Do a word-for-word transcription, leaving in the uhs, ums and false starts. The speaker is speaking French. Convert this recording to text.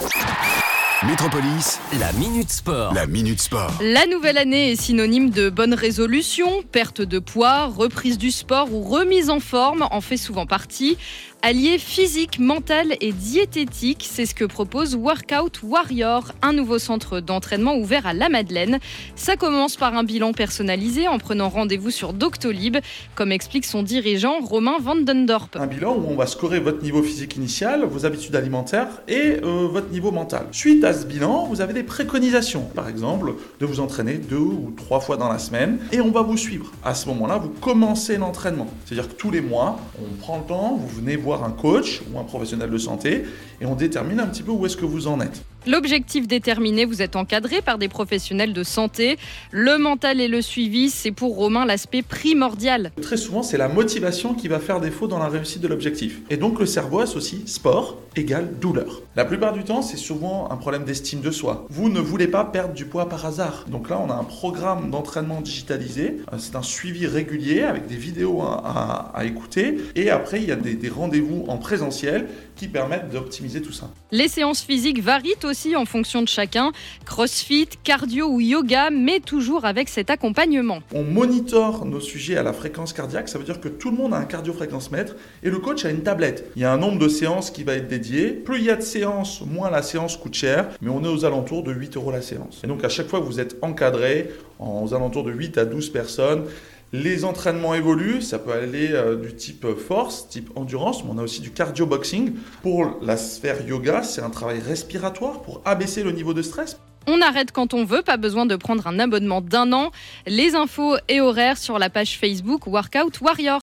Métropolis, la Minute Sport. La Minute Sport. La nouvelle année est synonyme de bonnes résolutions. Perte de poids, reprise du sport ou remise en forme en fait souvent partie. Allier physique, mental et diététique, c'est ce que propose Workout Warrior, un nouveau centre d'entraînement ouvert à la Madeleine. Ça commence par un bilan personnalisé en prenant rendez-vous sur Doctolib, comme explique son dirigeant Romain Vandendorp. Un bilan où on va scorer votre niveau physique initial, vos habitudes alimentaires et euh, votre niveau mental. Suite à ce bilan, vous avez des préconisations. Par exemple, de vous entraîner deux ou trois fois dans la semaine et on va vous suivre. À ce moment-là, vous commencez l'entraînement. C'est-à-dire que tous les mois, on prend le temps, vous venez voir un coach ou un professionnel de santé et on détermine un petit peu où est-ce que vous en êtes. L'objectif déterminé, vous êtes encadré par des professionnels de santé. Le mental et le suivi, c'est pour Romain l'aspect primordial. Très souvent, c'est la motivation qui va faire défaut dans la réussite de l'objectif. Et donc le cerveau associe sport égale douleur. La plupart du temps, c'est souvent un problème d'estime de soi. Vous ne voulez pas perdre du poids par hasard. Donc là, on a un programme d'entraînement digitalisé. C'est un suivi régulier avec des vidéos à, à, à écouter. Et après, il y a des, des rendez-vous en présentiel qui permettent d'optimiser tout ça. Les séances physiques varient aussi en fonction de chacun. Crossfit, cardio ou yoga, mais toujours avec cet accompagnement. On monitore nos sujets à la fréquence cardiaque. Ça veut dire que tout le monde a un cardio-fréquence-mètre et le coach a une tablette. Il y a un nombre de séances qui va être dédié. Plus il y a de séances, moins la séance coûte cher. Mais on est aux alentours de huit euros la séance. Et donc à chaque fois que vous êtes encadré, aux alentours de huit à douze personnes, les entraînements évoluent, ça peut aller euh, du type force, type endurance, mais on a aussi du cardio-boxing. Pour la sphère yoga, c'est un travail respiratoire pour abaisser le niveau de stress. On arrête quand on veut, pas besoin de prendre un abonnement d'un an. Les infos et horaires sur la page Facebook Workout Warrior.